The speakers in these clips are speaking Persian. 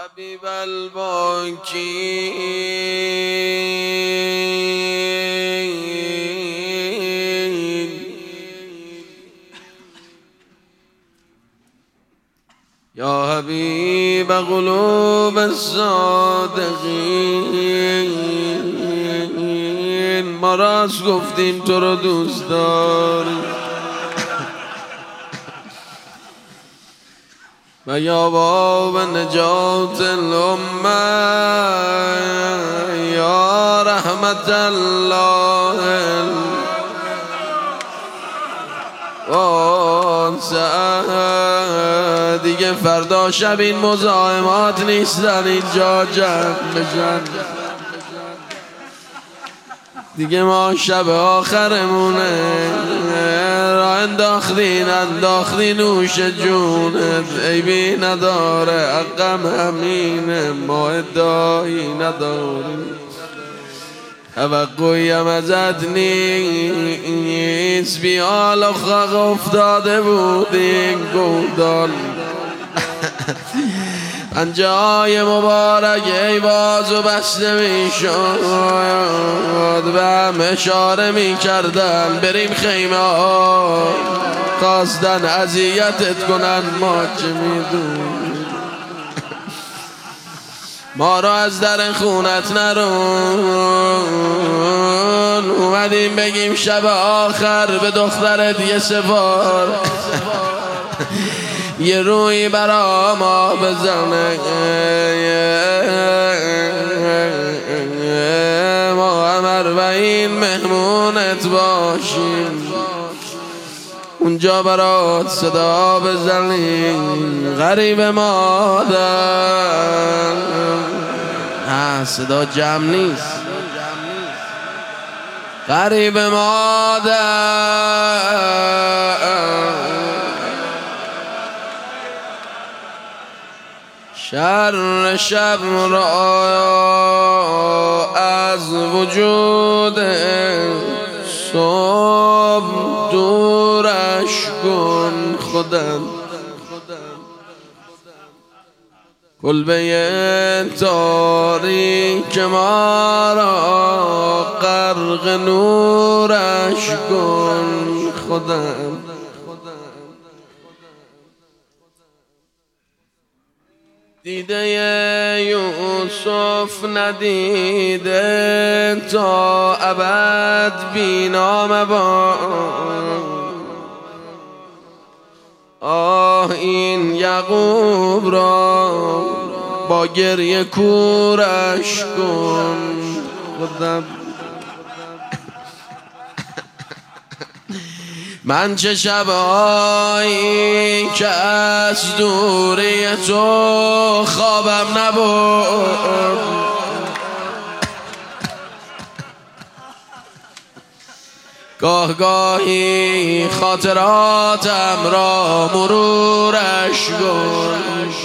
حبیب الباکی یا حبیب قلوب الصادقین ما راست گفتیم تو رو دوست داریم و یا باب نجات الامه یا رحمت الله واسعه دیگه فردا شب این مزاحمات نیستن اینجا جمع بشن دیگه ما شب آخرمونه را انداختی نوش جونت عیبی نداره حقم همینه ما ادعایی نداریم توقعیم ازت نیست بیال و خاق افتاده بود این گودال پنجه‌های مبارک ای بازو بسته می شد و هم اشاره می کردن بریم خیمه ها خواستن اذیتت کنن ما چه میدونیم ما را از در خونت نرون اومدیم بگیم شب آخر به دخترت یه سفار یه روی برا ما بزنه ما هم اربعین مهمونت باشیم اونجا برات صدا بزنیم غریب مادر صدا جمع نیست غریب مادر شر شب را از وجود صبح دورش کن خودم کلبه تاریک ما را غرق نورش کن خودم دیده یوسف ندیده تا ابد بینا آه این یعقوب را با گریه کورش کن خودم من چه شبایی که از دوری تو خوابم نبود گاه گاهی خاطراتم را مرورش کن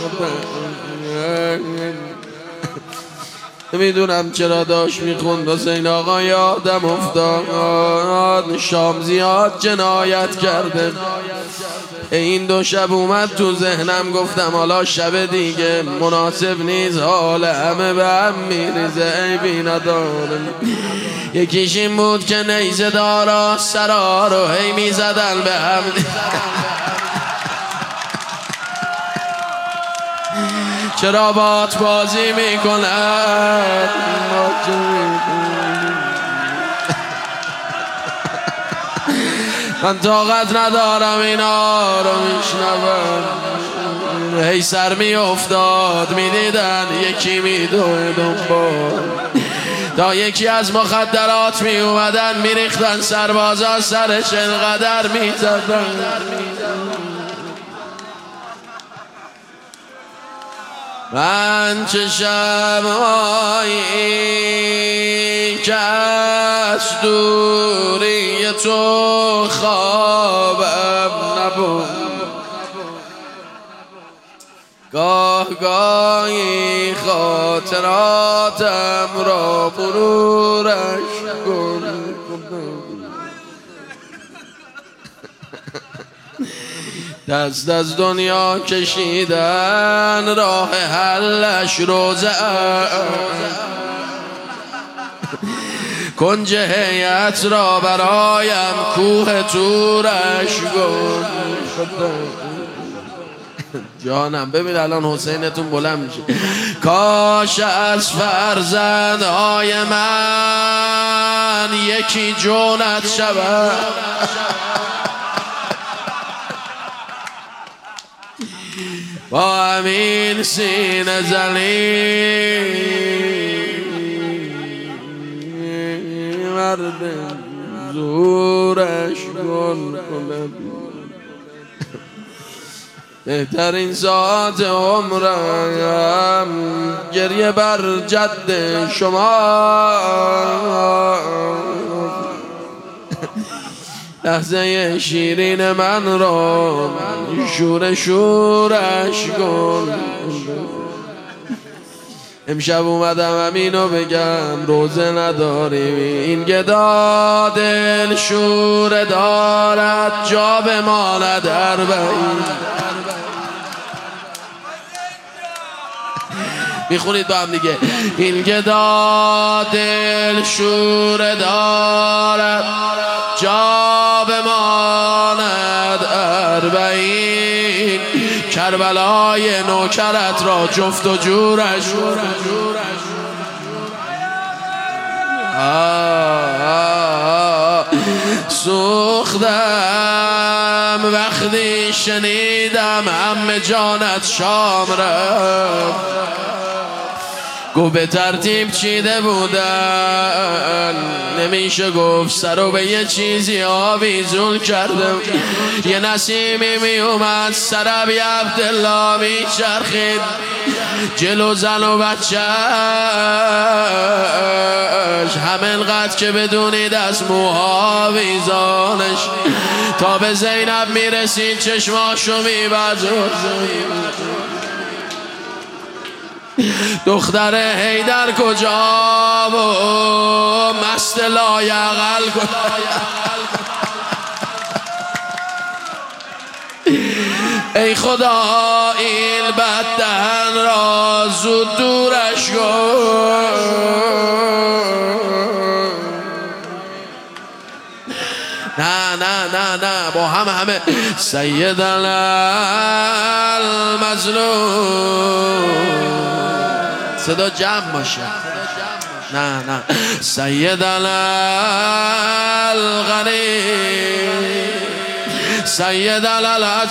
نمیدونم چرا داشت میخوند حسین آقا یادم افتاد شام زیاد جنایت کرده این دو شب اومد تو ذهنم گفتم حالا شب دیگه مناسب نیست حال همه به هم میریزه عیبی ندارم یکیش این بود که نیزه دارا سرا رو هی میزدن به هم چرا بات بازی میکنن من طاقت ندارم اینا رو میشنون هی سر میافتاد میدیدن یکی میدوه دنبال تا یکی از مخدرات میومدن میریختن سربازا سرش انقدر میزدن من چه شبایی که از دوری تو خوابم نبود گاه گاهی خاطراتم را مرورش کن دست از دنیا کشیدن راه حلش روزه کنج هیئت را برایم کوه تورش گفت. جانم ببین الان حسینتون بلند میشه. کاش از فرزندهای من یکی جونت شود، با همین سینه زلیل مرد زورش گل کند. بهترین ساعت عمرم گریه بر جد شما، لحظه شیرین من را شورش گل. امشب اومدم همینو بگم، روزه نداریم این گدا دل شوره دارد جا بماند اربعین. میخونید با هم دیگه. این گدا دل شوره دارد جا بماند اربعین، کربلای نوکرت را جفت و جورش. سوختم وقتی شنیدم عمه جانت شام رفت، گو به ترتیب چیده بودن، نمیشه گفت سرو به یه چیزی آویزون کردم. یه نسیمی می اومد سر ابی عبدالله می چرخید جلو زن و بچهش، همینقدر که بدونید از موها ویزانش تا به زینب میرسید چشماشو میبزد. دختر حیدر کجا و مست لایقل ای خدا این بددهن را زود دورش کن. نه نه نه نه با همه سیدنا المظلوم صدا جمع باشه. نه نه سیدنا الغنی سیدنا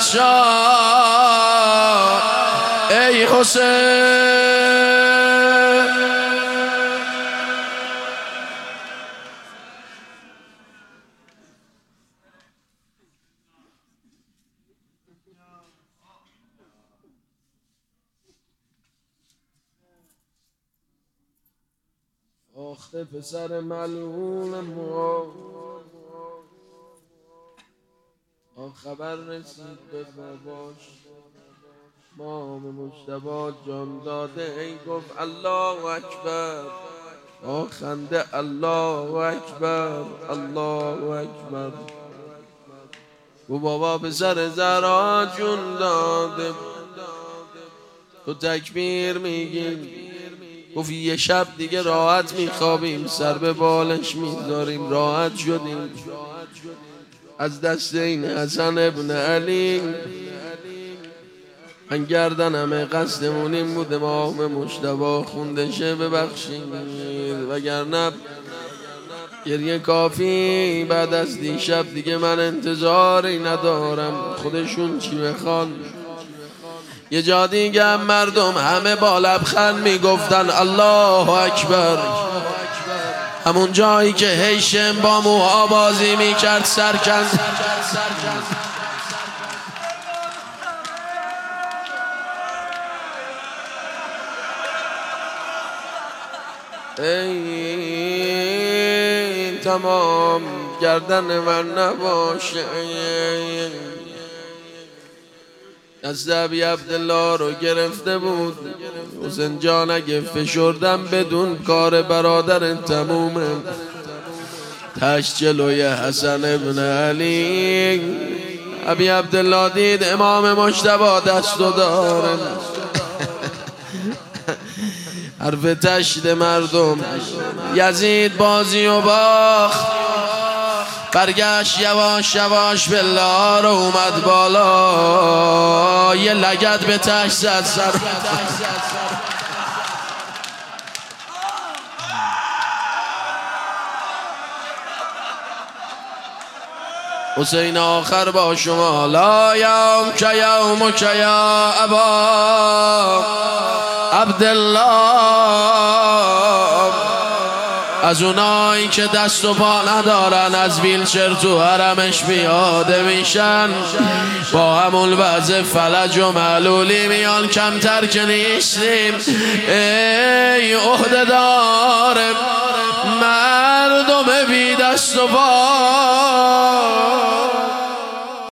العطشان ای حسین. آخه پسر ملعون ما خبر رسید به باباش، مام مجتبی جان داده ای گفت الله اکبر، با خنده الله اکبر الله اکبر. و بابا پسر زهرا جون داده تو تکبیر میگیم. گفت یه شب دیگه راحت میخوابیم، سر به بالش میذاریم. راحت شدیم از دست این حسن ابن علی. من گردنمه قصدمون این بود امام مجتبی خونده شه ببخشید، وگرنه گریه کافی بعد از دیشب دیگه من انتظاری ندارم. خودشون چی بخوان. یه جا دیگه هم مردم همه با لبخند میگفتن الله اکبر. همون جایی که هیشم با موها بازی میکرد سرکند. ای تمام گردن من نباشه. دست ابی عبدالله رو گرفته بود. حسین جان اگه فشردم بدون کار برادر تمومه. تش جلوی حسن ابن علی ابی عبدالله دید امام مجتبی دستو داره حرف تشت مردم. یزید بازی و باخت، برگشت یواش یواش بالله رو اومد بالا، یه لگد به تشت زد سر. حسین آخر با شما لا یوم که یوم که یا ابا عبدالله. از اونایی که دست و پا ندارن از ویلچر تو حرمش پیاده میشن، با همون وضع فلج و معلولی میان، کمتر که نیستیم. ای عهده‌دار مردم بی دست و پا،